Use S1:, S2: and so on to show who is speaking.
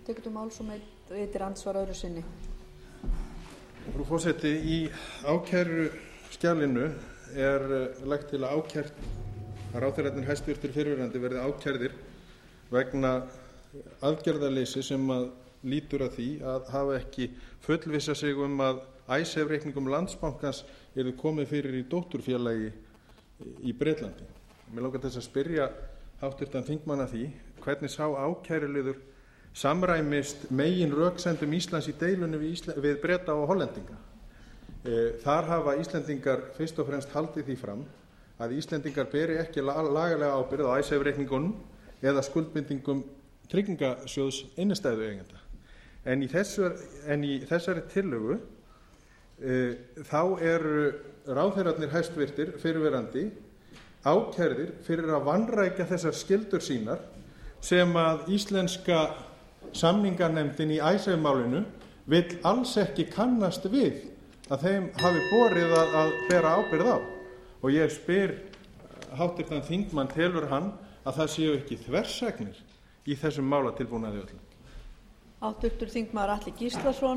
S1: Frú forseti, í ákæruskjalinu lagt til að ráðherrarnir hæstvirtur fyrrverandi verði ákærðir vegna aðgerðaleysis sem lýtur að því að hafa ekki fullvissað sig að Icesave reikningum Landsbankans yrði komið fyrir í dótturfélagi í Bretlandi. Mig langar til að spyrja háttvirtan þingmann að því hvernig sá ákæruliður samræmist megin röksemdum Íslands í deilunni við Breta og Hollendinga. Þar hafa Íslendingar fyrst og fremst haldið því fram að Íslendingar beri ekki lagalega ábyrgð á Icesave reikningunum eða skuldbindingum tryggingasjóðs innstæðueigenda. En í þessari tillögu þá eru ráðherrarnir hæstvirtir fyrrverandi ákærðir fyrir að vanrækja þessar skyldur sínar sem að íslenska samninganefndin í Icesave málinu vill alls ekki kannast við að þeim hafi borið að bera ábyrgð á. Og ég spyr háttvirtan þingmann, telur hann að það séu ekki þversagnir í þessum málatilbúnaði öllum?
S2: Háttvirtur þingmaður Atli Gíslason